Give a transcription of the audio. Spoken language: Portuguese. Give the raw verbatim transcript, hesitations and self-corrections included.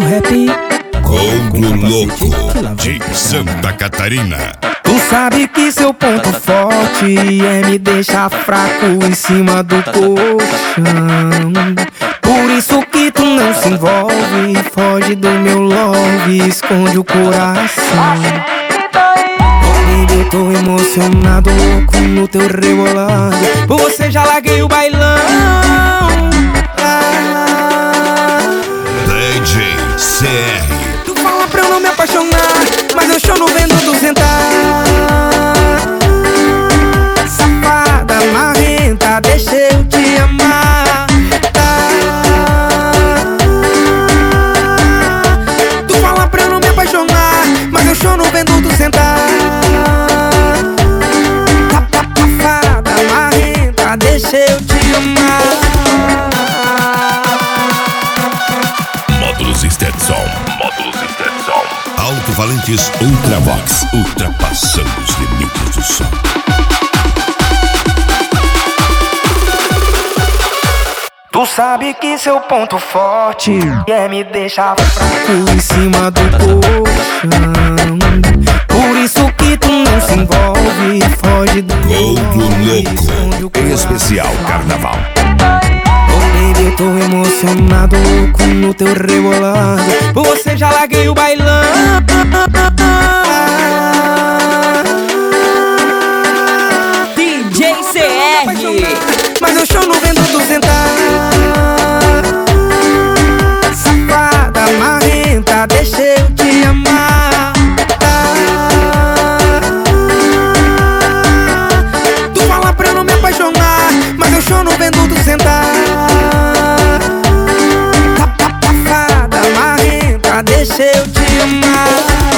rap Congo Louco de Santa Catarina. Tu sabe que seu ponto forte é me deixar fraco em cima do colchão. Por isso que tu não se envolve, foge do meu love, esconde o coração. Baby, eu tô emocionado, louco no teu rebolado. Por você já larguei o bailão. ah. D J C R. Tu fala pra eu não me apaixonar, mas eu choro vendo tu sentar. Safada, marrenta, deixa eu te amar. Tu fala pra eu não me apaixonar, mas eu choro vendo tu sentar. Safada, marrenta, deixa eu te amar. Módulos Stetson. Módulos Stetson. Alto-falantes Ultravox. Ultrapassando os limites do som. Tu sabe que seu ponto forte é me deixar fraco em cima do colchão. Por isso que tu não se envolve, foge do Congo Louco. Em especial Carnaval. Oh baby, eu tô emocionado, louco no teu rebolado. Por você já larguei o bailão. D J C R. Mas eu choro vendo tu sentar. Safada, marrenta, deixa eu te amar. Tu fala pra eu não me apaixonar, mas eu choro vendo tu sentar. Safada, marrenta, deixa eu te amar.